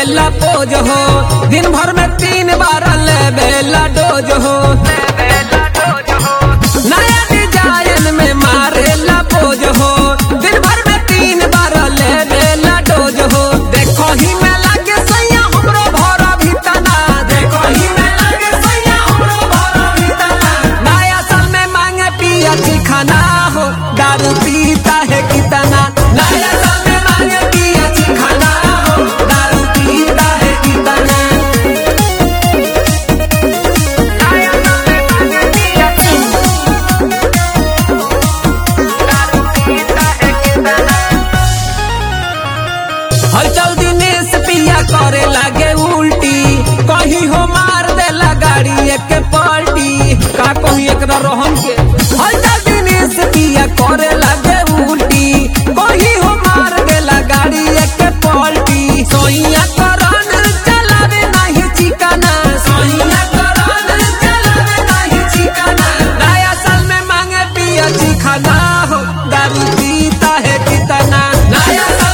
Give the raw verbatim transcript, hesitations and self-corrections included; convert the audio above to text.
मारेला पोज हो, दिन भर में तीन बार लेवेला डोज हो। नया डिजाइन में मारेला पोज हो, दिन भर में तीन बार लेवेला डोज हो। देखो ही में लागे सैया हमरो भरा भीतना, देखो ही में लागे सैया हमरो भरा भीतना। नया साल में मांगे पिया चिखाना हो, दारू पीता है कितना। नया साल में मांगे पिया चिखाना हो, दारू पीता है कितना। नया साल में मांगे पिया दारू पीता है कितना। हलचल दिनेश पिया करे लागे उल्टी, कहीं हो मार देला गाड़ी एक पलटी। का कहीं एकरा रोहन के हलचल दिनेश पिया करे लागे उल्टी, कहीं हो मार देला गाड़ी एक पलटी। सोइया करन चलावे नहीं चिकाना, सोइया करन चलावे नहीं चिकाना। नया साल में मांगे पिया चिखाना हो, दारू पीता है कितना। नया